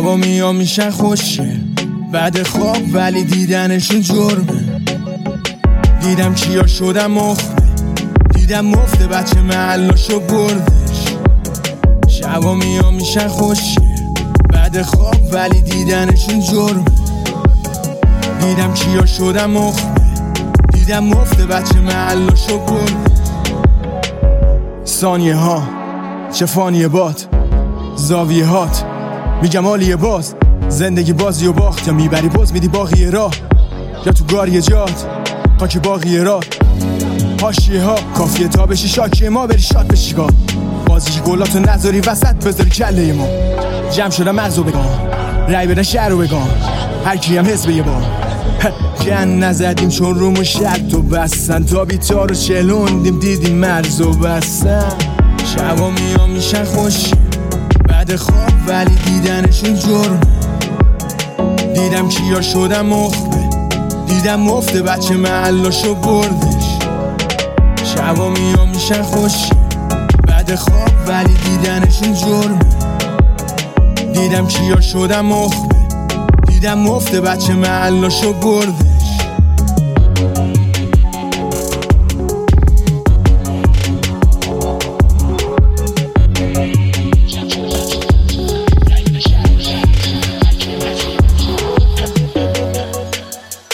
شبا میام میشن خوشه بعد خواب ولی دیدنشون جرمه. دیدم کیا شدم مخمه، دیدم مفته بچه محلاشو بردش. شبا میام میشن خوشه بعد خواب ولی دیدنشون جرمه. دیدم کیا شدم مخمه، دیدم مفته بچه محلاشو بردش. ثانیه ها چه فانیه باد، زاویه هات میگم حالیه باز. زندگی بازی و باخت، یا میبری باز میدی باقیه راه، یا تو گاریه جات خاک باقیه راه. حاشیه ها کافیه تا بشی شاکیه ما، بری شاد بشی گاه. بازی که گلاتو نذاری وسط بذاری کله ما. جمع شدم مغزو بگم رای بدن شهر رو بگم، هر کی هم حزب یه بار. جن نزدیم چون رومو شد و بستن، تا بیتار رو چلوندیم دیدیم مرزو بستن. شبا میام میشن خوشی بعد خواب ولی دیدنشون جرمه. دیدم کیا شدم مخبه، دیدم مفته بچه محلاشو بردش. شبا میام میشن خوشی بعد خواب ولی دیدنشون جرمه. دیدم کیا شدم مخبه، دیدم مفته بچه محلاشو بردش.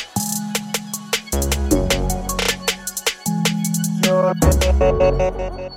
Your